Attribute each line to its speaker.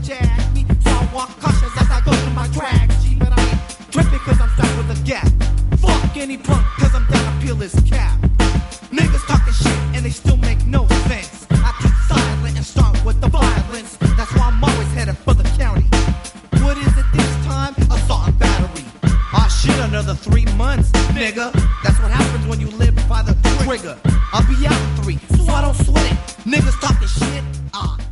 Speaker 1: jag me. So I walk cautious as I go through my tracks. Gee, but I ain't tripping cause I'm strapped with a gap. Fuck any punk cause I'm down to peel his cap. Niggas talking shit and they still make no sense. I keep silent and start with the violence. That's why I'm always headed for the county. What is it this time? Assault and battery. Aw shit, another 3 months, nigga. That's what happens when you live by the trigger. I'll be out in 3, so I don't sweat it. Niggas talking shit,